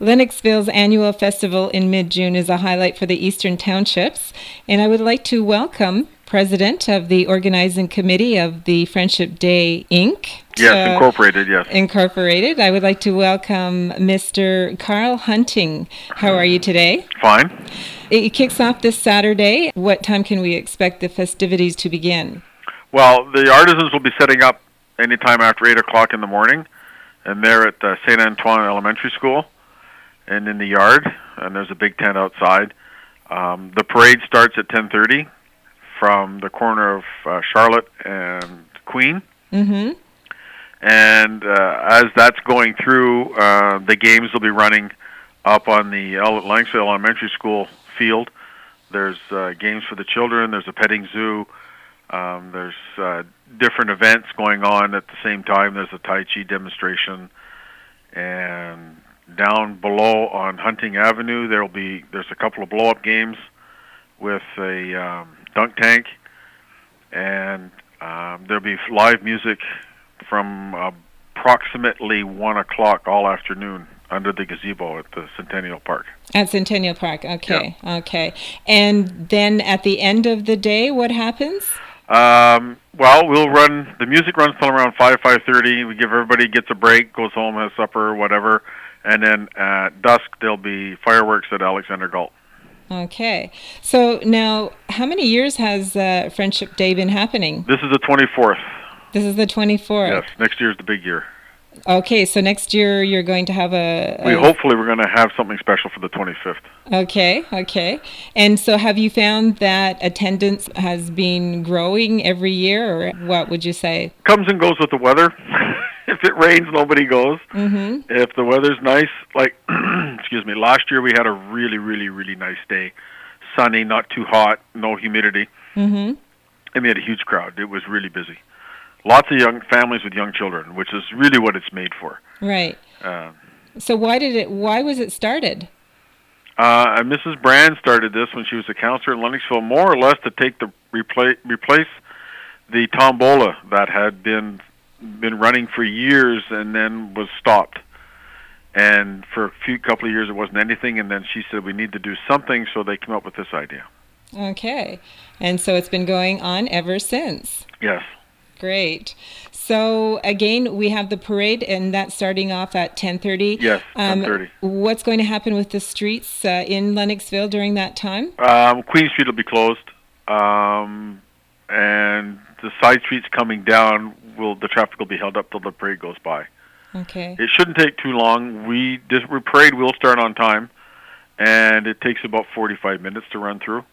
Lennoxville's annual festival in mid-June is a highlight for the Eastern Townships, and I would like to welcome President of the Organizing Committee of the Friendship Day, Inc. Yes, Incorporated, yes. Incorporated. I would like to welcome Mr. Carl Hunting. How are you today? Fine. It kicks off this Saturday. What time can we expect the festivities to begin? Well, the artisans will be setting up anytime after 8 o'clock in the morning, and they're at St. Antoine Elementary School and in the yard, and there's a big tent outside. The parade starts at 10:30 from the corner of Charlotte and Queen. Mm-hmm. And as that's going through, the games will be running up on the Lennoxville Elementary School field. There's games for the children. There's a petting zoo. There's different events going on at the same time. There's a Tai Chi demonstration. And down below on Hunting Avenue, there's a couple of blow-up games with a dunk tank. And there'll be live music from approximately 1 o'clock all afternoon under the gazebo at the Centennial Park. At Centennial Park, okay, yeah. Okay. And then at the end of the day, what happens? Well, the music runs till around 5:30. We give everybody gets a break, goes home, has supper, whatever. And then at dusk, there'll be fireworks at Alexander Galt. Okay. So now, how many years has Friendship Day been happening? This is the 24th. This is the 24th. Yes, next year's the big year. Okay, so next year you're going to have hopefully we're going to have something special for the 25th. Okay. And so have you found that attendance has been growing every year, or what would you say? Comes and goes with the weather. If it rains, nobody goes. Mm-hmm. If the weather's nice, like, excuse me, last year we had a really, really, really nice day. Sunny, not too hot, no humidity. Mm-hmm. And we had a huge crowd. It was really busy. Lots of young families with young children, which is really what it's made for. Right. So why was it started? Mrs. Brand started this when she was a counselor in Lennoxville, more or less to take replace the tombola that had been running for years and then was stopped. And for a couple of years it wasn't anything, and then she said we need to do something, so they came up with this idea. Okay. And so it's been going on ever since. Yes. Great. So again, we have the parade, and that's starting off at 10:30. Yes, 10:30. What's going to happen with the streets in Lennoxville during that time? Queen Street will be closed, and the side streets coming down the traffic will be held up till the parade goes by. Okay. It shouldn't take too long. The parade will start on time, and it takes about 45 minutes to run through.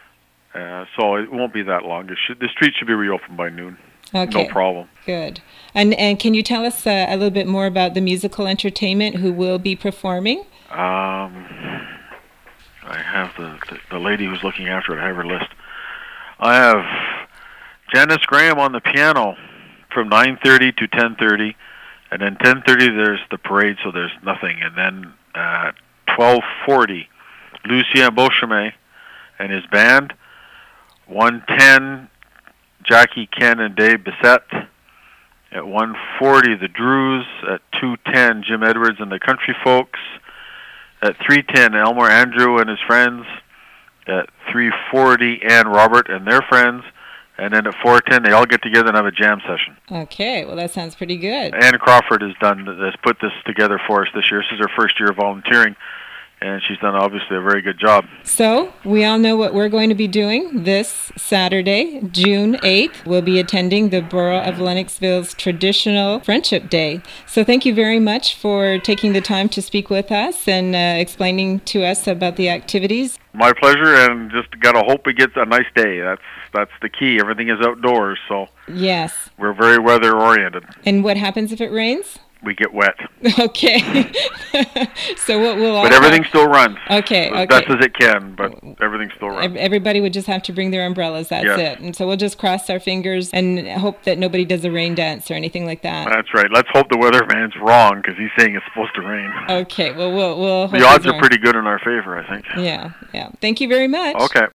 So it won't be that long. The street should be reopened by noon. Okay. No problem. Good. And can you tell us a little bit more about the musical entertainment who will be performing? I have the lady who's looking after it. I have her list. I have Janice Graham on the piano from 9:30 to 10:30, and then 10:30 there's the parade, so there's nothing. And then at 12:40, Lucien Beauchemin and his band. 1:10. Jackie Ken and Dave Bissette. At 1:40, the Drews. At 2:10, Jim Edwards and the Country Folks. At 3:10, Elmer Andrew and his friends. At 3:40, Ann Robert and their friends. And then at 4:10, they all get together and have a jam session. Okay, well that sounds pretty good. Ann Crawford has put this together for us this year. This is her first year of volunteering, and she's done obviously a very good job. So we all know what we're going to be doing this Saturday, June 8th. We'll be attending the Borough of Lennoxville's traditional Friendship Day. So thank you very much for taking the time to speak with us and explaining to us about the activities. My pleasure, and just got to hope we get a nice day. That's the key. Everything is outdoors, so yes, we're very weather oriented. And what happens if it rains? We get wet. Okay. So what will But everything still runs. Okay. As best as it can, but everything still runs. Everybody would just have to bring their umbrellas. That's it. And so we'll just cross our fingers and hope that nobody does a rain dance or anything like that. That's right. Let's hope the weatherman's wrong, because he's saying it's supposed to rain. Okay. Well, we'll hope the odds are pretty good in our favor, I think. Yeah. Thank you very much. Okay.